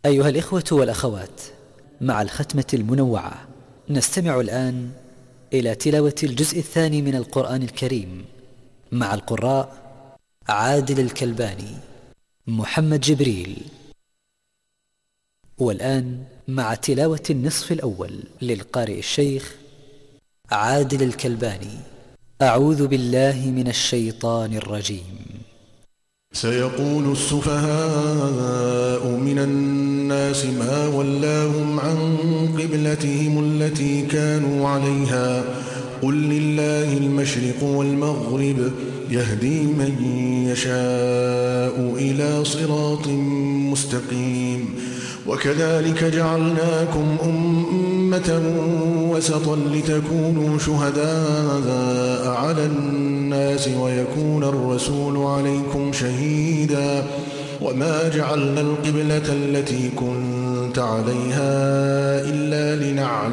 أيها الإخوة والأخوات، مع الختمة المنوعة نستمع الآن إلى تلاوة الجزء الثاني من القرآن الكريم مع القراء عادل الكلباني، محمد جبريل. والآن مع تلاوة النصف الأول للقارئ الشيخ عادل الكلباني. أعوذ بالله من الشيطان الرجيم. سيقول السفهاء من الناس ما ولاهم عن قبلتهم التي كانوا عليها قل لله المشرق والمغرب يهدي من يشاء إلى صراط مستقيم. وكذلك جعلناكم أمة وسطا لتكونوا شهداء على الناس ويكون الرسول عليكم شهيدا. وما جعلنا القبلة التي كنت عليها إلا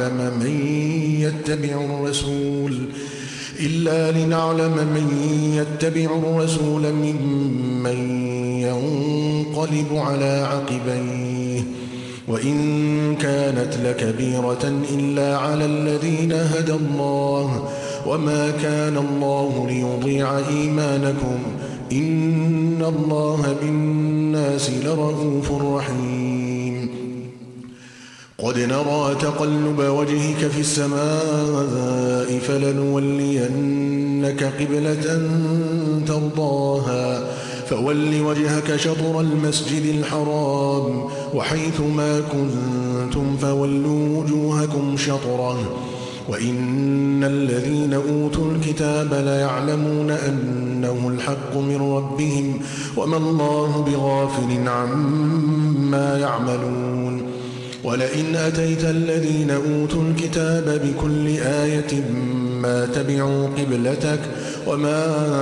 لنعلم من يتبع الرسول ممن ينقلب على عقبيه. وإن كانت لكبيرة إلا على الذين هدى الله وما كان الله ليضيع إيمانكم إن الله بالناس لرءوف رحيم. قد نرى تقلب وجهك في السماء فلنولينك قبلة ترضاها فول وجهك شطر المسجد الحرام وحيث ما كنتم فولوا وجوهكم شطره. وإن الذين أوتوا الكتاب ليعلمون أنه الحق من ربهم وما الله بغافل عما يعملون. ولئن أتيت الذين أوتوا الكتاب بكل آية ما تبعوا قبلتك وما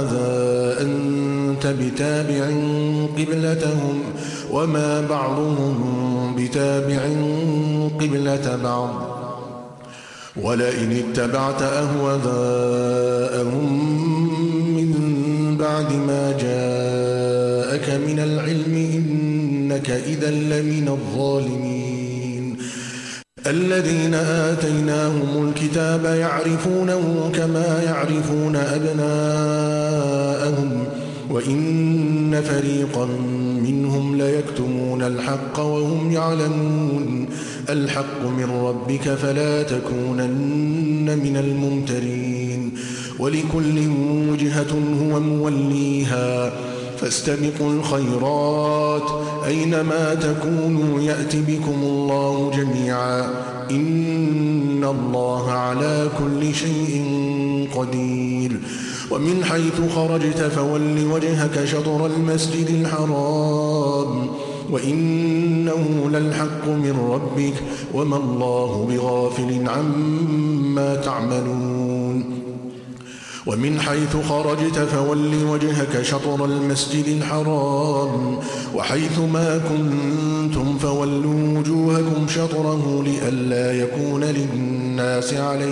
أنت بتابع قبلتهم وما بعضهم بتابع قبلة بعض. ولئن اتبعت أهواءهم من بعد ما جاءك من العلم إنك إذا لمن الظالمين. الذين آتيناهم الكتاب يعرفونه كما يعرفون أبناءهم وإن فريقا منهم ليكتمون الحق وهم يعلمون. الحق من ربك فلا تكونن من الممترين. ولكل وجهة هو موليها فاستبقوا الخيرات أينما تكونوا يأت بكم الله جميعا إن الله على كل شيء قدير. ومن حيث خرجت فول وجهك شطر المسجد الحرام وإنه للحق من ربك وما الله بغافل عما تعملون. ومن حيث خرجت فول وجهك شطر المسجد الحرام وحيث ما كنتم فولوا وجوهكم شطره لئلا يكون للناس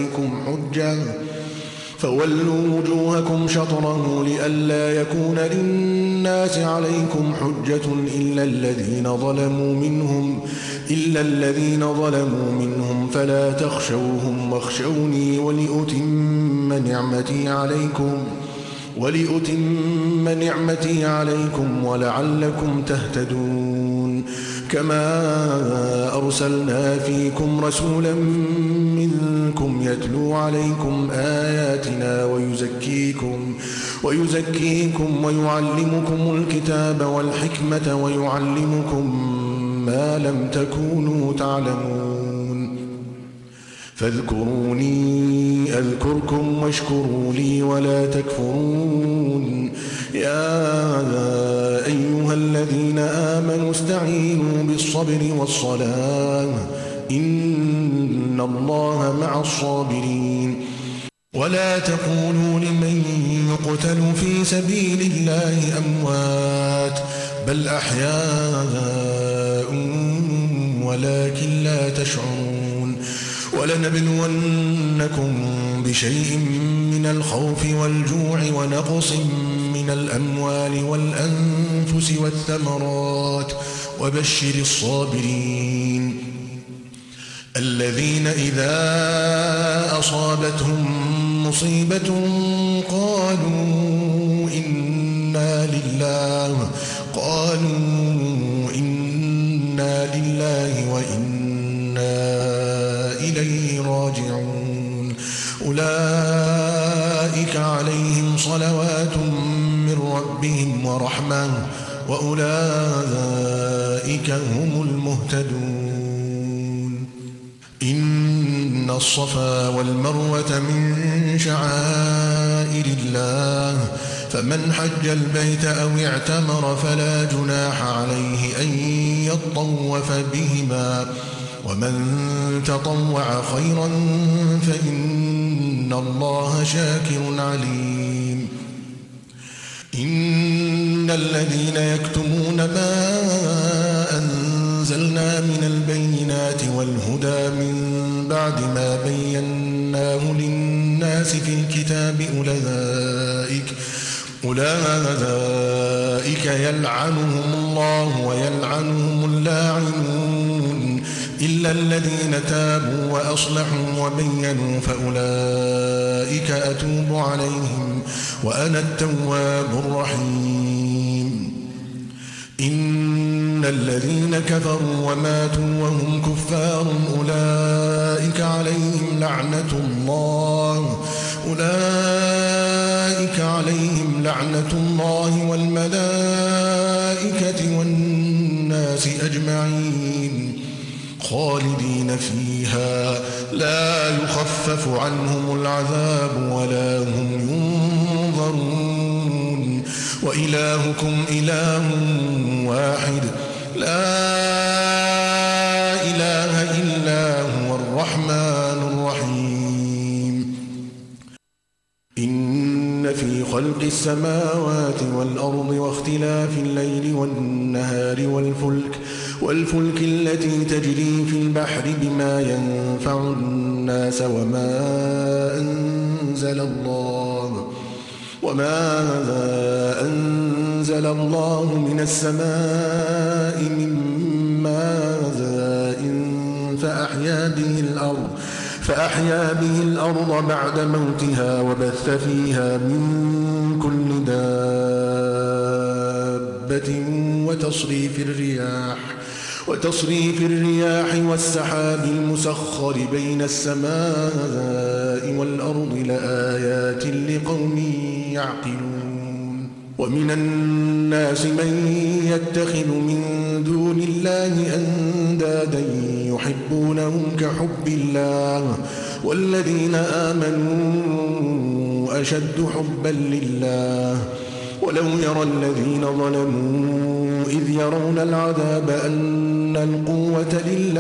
عليكم حجة إلا الذين ظلموا منهم فلا تخشوهم واخشوني ولأتم نعمتي عليكم ولعلكم تهتدون. كما أرسلنا فيكم رسولا منكم يتلو عليكم آياتنا ويزكيكم ويعلمكم الكتاب والحكمة ويعلمكم ما لم تكونوا تعلمون. فاذكروني أذكركم واشكروا لي ولا تكفرون. يا أيها الذين آمنوا استعينوا بالصبر والصلاة إن الله مع الصابرين. ولا تقولوا لمن يقتل في سبيل الله أموات بل أحياء ولكن لا تشعرون. ولنبلونكم بشيء من الخوف والجوع ونقص من الأموال والأنفس والثمرات وبشر الصابرين الذين إذا أصابتهم مصيبة قالوا إنا لله وإنا إليه راجعون أولئك عليهم صلوات من ربهم ورحمة وأولئك هم المهتدون إن الصفا والمروة من شعائر الله فمن حج البيت أو اعتمر فلا جناح عليه أن يطوف بهما ومن تطوع خيرا فإن الله شاكر عليم إن الذين يكتمون ما أنزلنا من البينات والهدى من بعد ما بيناه للناس في الكتاب أولئك يلعنهم الله ويلعنهم اللاعنون إلا الذين تابوا وأصلحوا وبينوا فأولئك أتوب عليهم وأنا التواب الرحيم إن الذين كفروا وماتوا وهم كفار أولئك عليهم لعنة الله والملائكة والناس أجمعين خالدين فيها لا يخفف عنهم العذاب ولا هم ينظرون وإلهكم إله واحد لا إله إلا هو الرحمن الرحيم إن في خلق السماوات والأرض واختلاف الليل والنهار والفلك التي تجري في البحر بما ينفع الناس وما أنزل الله من السماء من ماء فأحيا به الأرض بعد موتها وبث فيها من كل دابة وتصريف الرياح والسحاب المسخر بين السماء والأرض لآيات لقوم يعقلون ومن الناس من يتخذ من دون الله أندادا يحبونهم كحب الله والذين آمنوا أشد حبا لله ولو يرى الذين ظلموا إذ يرون العذاب أن القوة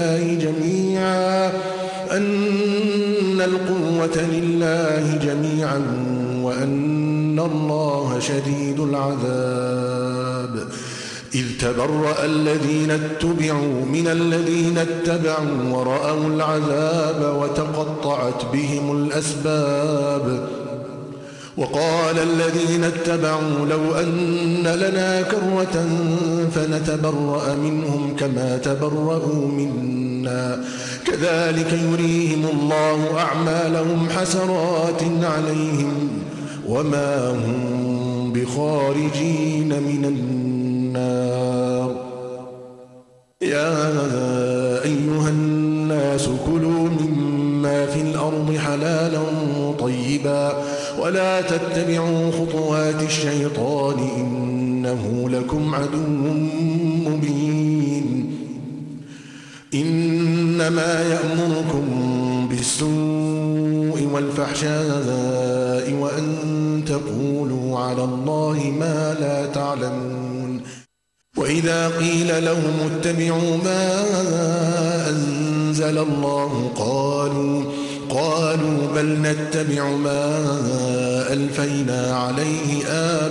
لله جميعا وأن الله شديد العذاب إذ تبرأ الذين اتبعوا من الذين اتبعوا ورأوا العذاب وتقطعت بهم الأسباب وقال الذين اتبعوا لو أن لنا كرة فنتبرأ منهم كما تبرأوا منا كذلك يريهم الله أعمالهم حسرات عليهم وما هم بخارجين من النار يا أيها الناس كلوا مما في الأرض حلالا طيبا ولا تتبعوا خطوات الشيطان إنه لكم عدو مبين إنما يأمركم بالسوء والفحشاء وأن تقولوا على الله ما لا تعلمون وإذا قيل لهم اتبعوا ما أنزل الله قالوا بل نتبع ما ألفينا عليه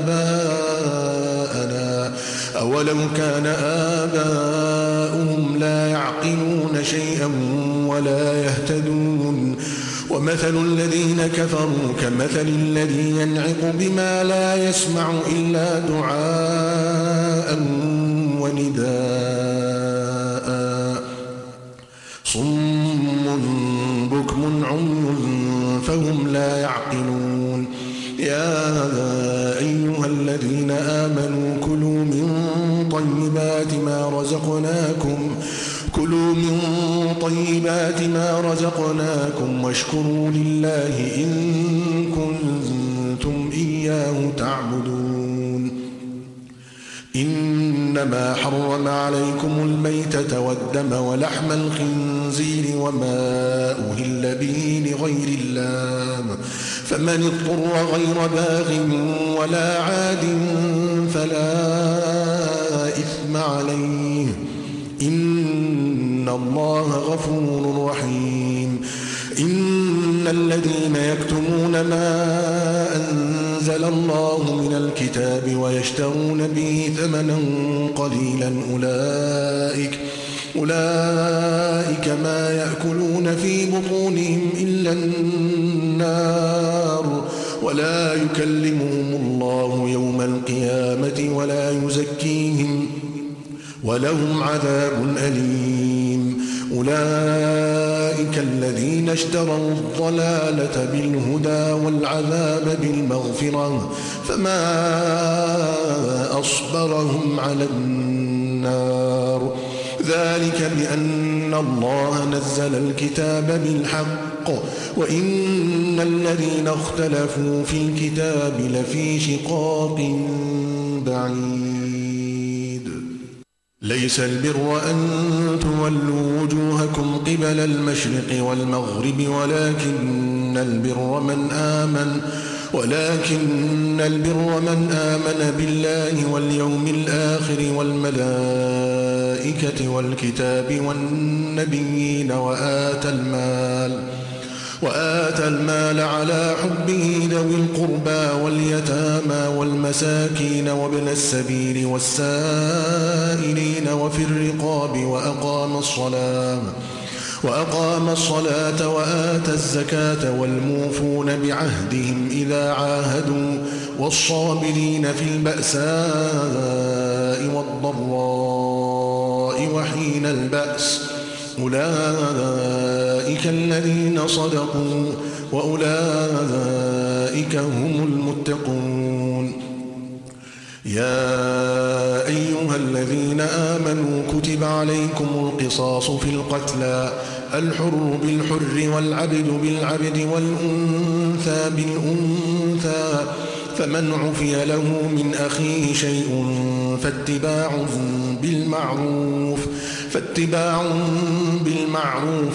آباءنا أولو كان آباؤهم لا يعقلون شيئا ولا يهتدون ومثل الذين كفروا كمثل الذي ينعق بما لا يسمع إلا دعاء ونداء صم بكم عمي فهم لا يعقلون يا أيها الذين آمنوا كلوا من طيبات ما رزقناكم واشكروا لله إن كنتم إياه تعبدون إنما حرم عليكم الميتة والدم ولحم الخنزير وما أهل به لغير الله فمن اضطر غير باغ ولا عاد فلا إثم عليه إن الله غفور رحيم إن الذين يكتمون ما أنزل الله من الكتاب ويشترون به ثمنا قليلا أولئك ما يأكلون في بطونهم إلا النار ولا يكلمهم الله يوم القيامة ولا يزكيهم ولهم عذاب أليم أولئك الذين اشتروا الضلالة بالهدى والعذاب بالمغفرة فما أصبرهم على النار ذلك بأن الله نزل الكتاب بالحق وإن الذين اختلفوا في الكتاب لفي شقاق بعيد ليس البر أن تولوا وجوهكم قبل المشرق والمغرب ولكن البر من آمن بالله واليوم الآخر والملائكة والكتاب والنبيين وآتى المال على حبه ذوي القربى واليتامى والمساكين وابن السبيل والسائلين وفي الرقاب وأقام الصلاة وآتى الزكاة والموفون بعهدهم إذا عاهدوا والصابرين في البأساء والضراء وحين البأس أولئك الذين صدقوا وأولئك هم المتقون يا أيها الذين آمنوا كتب عليكم القصاص في القتلى الحر بالحر والعبد بالعبد والأنثى بالأنثى فمن عفي له من أخيه شيء فاتباع بالمعروف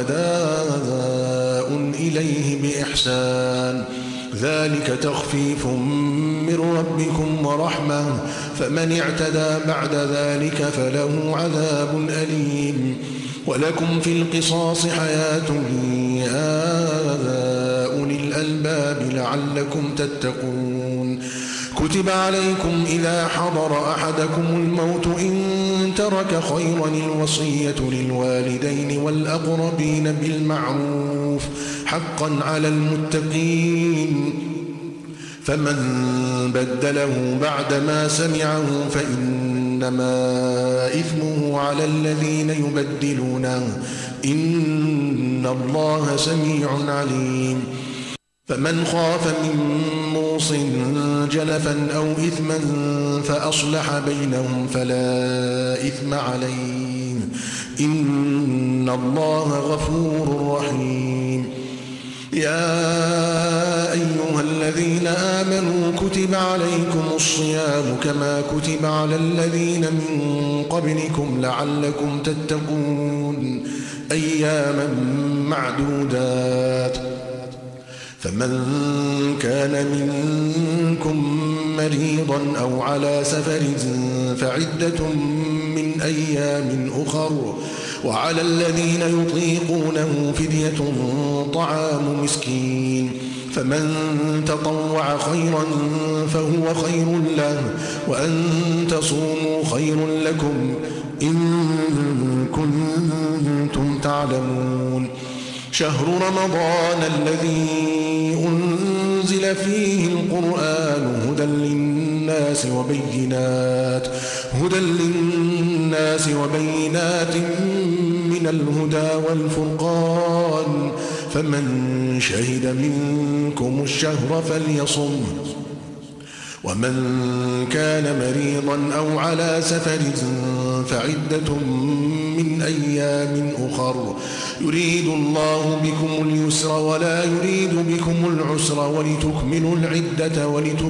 وأداء إليه بإحسان ذلك تخفيف من ربكم ورحمة فمن اعتدى بعد ذلك فله عذاب أليم ولكم في القصاص حياة يا أولي الألباب لعلكم تتقون كتب عليكم إذا حضر أحدكم الموت إن ترك خيرا الوصية للوالدين والأقربين بالمعروف حقا على المتقين فمن بدله بعدما سمعه فإنما إثمه على الذين يبدلونه إن الله سميع عليم فمن خاف من موص جنفا أو إثما فأصلح بينهم فلا إثم عليه إن الله غفور رحيم يا أيها الذين آمنوا كتب عليكم الصيام كما كتب على الذين من قبلكم لعلكم تتقون أياما معدودات فمن كان منكم مريضا أو على سفر فعدة من أيام أخر وعلى الذين يطيقونه فدية طعام مسكين فمن تطوع خيرا فهو خير له وأن تصوموا خير لكم إن كنتم تعلمون شهر رمضان الذي أنزل فيه القرآن هدى للناس وبينات من الهدى والفرقان، فمن شهد منكم الشهر فليصم، ومن كان مريضا أو على سفر فعدة من أيام أخر، يريد الله بكم اليسر ولا يريد بكم العسر، ولتكملوا العدة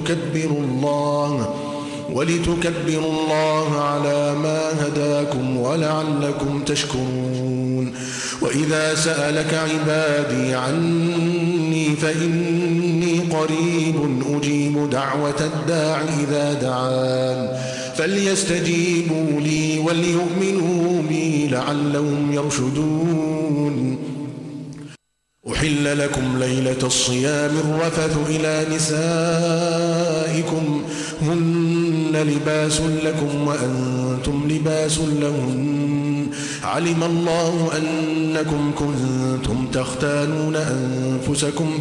ولتكبروا الله على ما هداكم ولعلكم تشكرون. وإذا سألك عبادي عني فإني قريب أجيب دعوة الداع إذا دعان، فليستجيبوا لي وليؤمنوا بي لعلهم يرشدون. أحل لكم ليلة الصيام الرفث إلى نسائكم هن لباس لكم وأنتم لباس لهن، علم الله أنكم كنتم تختانون أنفسكم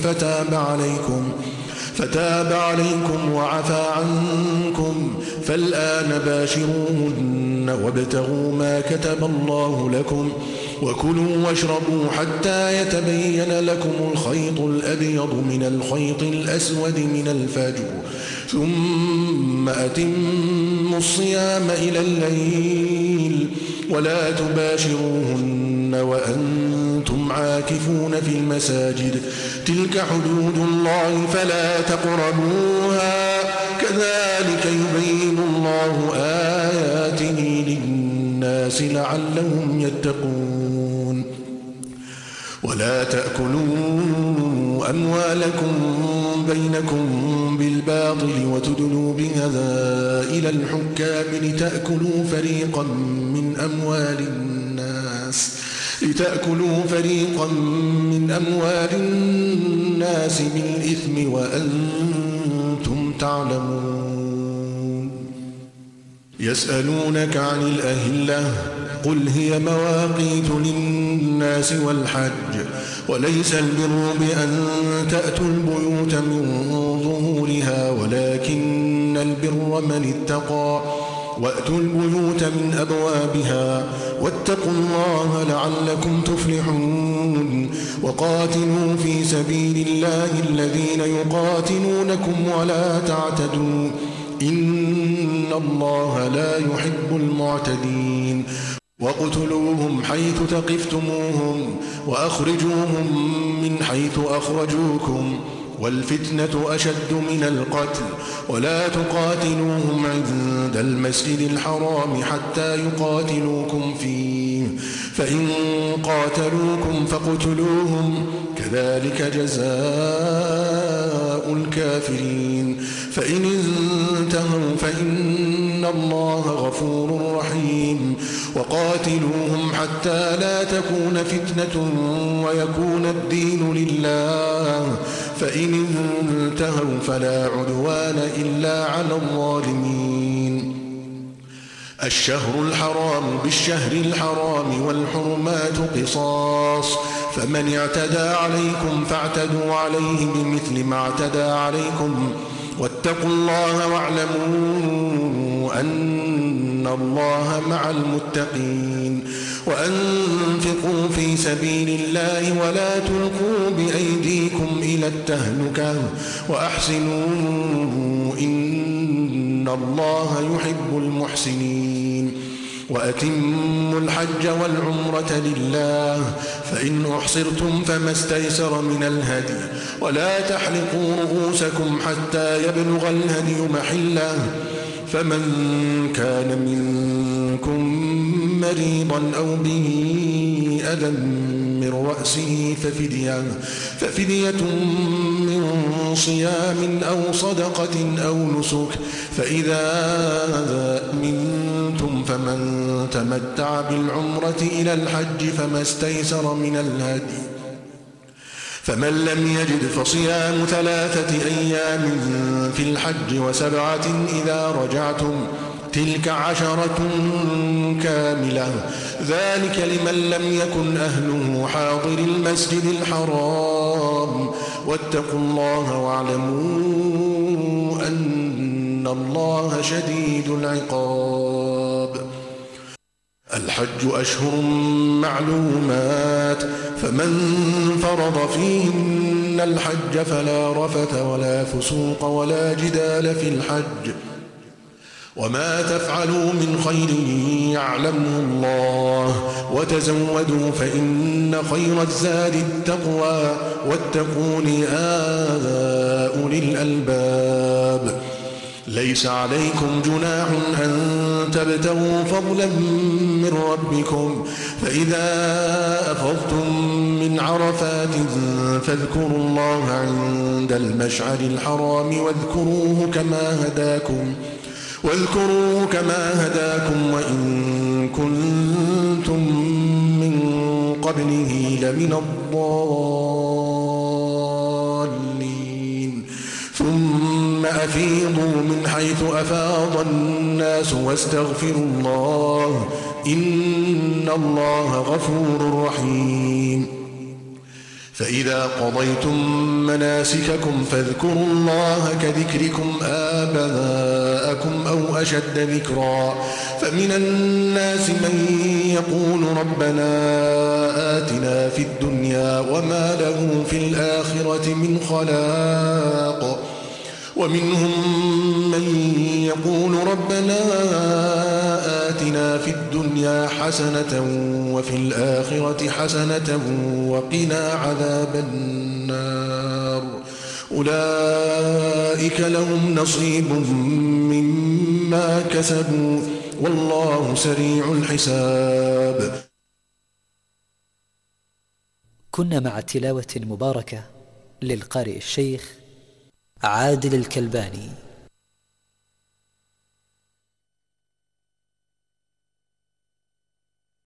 فتاب عليكم وعفى عنكم، فالآن باشروهن وابتغوا ما كتب الله لكم، وكلوا واشربوا حتى يتبين لكم الخيط الأبيض من الخيط الأسود من الفجر، ثم أتموا الصيام إلى الليل، ولا تباشروهن وأنتم عاكفون في المساجد، تلك حدود الله فلا تقربوها، كذلك يبين الله آياته للناس لعلهم يتقون. ولا تأكلوا أموالكم بينكم بالباطل وتدلوا بها إلى الحكام لتأكلوا فريقا من أموال الناس بالإثم وأنتم تعلمون. يسألونك عن الأهلة قل هي مواقيت للناس والحج، وليس البر بأن تأتوا البيوت من ظهورها، ولكن البر من اتقى، وأتوا البيوت من أبوابها، واتقوا الله لعلكم تفلحون. وقاتلوا في سبيل الله الذين يقاتلونكم ولا تعتدوا، إن الله لا يحب المعتدين. واقتلوهم حيث ثقفتموهم وأخرجوهم من حيث أخرجوكم، والفتنة أشد من القتل، ولا تقاتلوهم عند المسجد الحرام حتى يقاتلوكم فيه، فإن قاتلوكم فاقتلوهم، كذلك جزاء الكافرين. فإن انتهوا فإن الله غفور رحيم. وقاتلوهم حتى لا تكون فتنة ويكون الدين لله، فإن انتهوا فلا عدوان إلا على الظالمين. الشهر الحرام بالشهر الحرام والحرمات قصاص، فمن اعتدى عليكم فاعتدوا عليه بمثل ما اعتدى عليكم، واتقوا الله واعلموا أن الله مع المتقين. وأنفقوا في سبيل الله ولا تلقوا بأيديكم إلى التهلكة وأحسنوا إن الله يحب المحسنين. وأتموا الحج والعمرة لله، فإن أحصرتم فما استيسر من الهدي، ولا تحلقوا رؤوسكم حتى يبلغ الهدي محله، فمن كان منكم مريضا أو به أذى من رأسه ففدية من صيام أو صدقة أو نسك، فإذا أمنتم فمن تمتع بالعمرة إلى الحج فما استيسر من الهدي، فمن لم يجد فصيام 3 أيام في الحج و7 إذا رجعتم، تلك 10 كاملة، ذلك لمن لم يكن أهله حاضر المسجد الحرام. واتقوا الله واعلموا أن إن الله شديد العقاب. الحج أشهر معلومات، فمن فرض فيهن الحج فلا رفث ولا فسوق ولا جدال في الحج، وما تفعلوا من خير يعلمه الله، وتزودوا فإن خير الزاد التقوى، واتقون يا أولي الألباب. ليس عليكم جناح أن تبتغوا فضلا من ربكم، فإذا أفضتم من عرفات فاذكروا الله عند المشعر الحرام واذكروه كما هداكم وإن كنتم من قبله لمن الضالين. ثم أفيضوا من حيث أفاض الناس واستغفروا الله إن الله غفور رحيم. فإذا قضيتم مناسككم فاذكروا الله كذكركم آباءكم أو أشد ذكرا. فمن الناس من يقول ربنا آتنا في الدنيا وما له في الآخرة من خلاق، ومنهم من يقول ربنا آتنا في الدنيا حسنة وفي الآخرة حسنة وقنا عذاب النار. أولئك لهم نصيب مما كسبوا والله سريع الحساب. كنا مع التلاوة المباركة للقارئ الشيخ عادل الكلباني.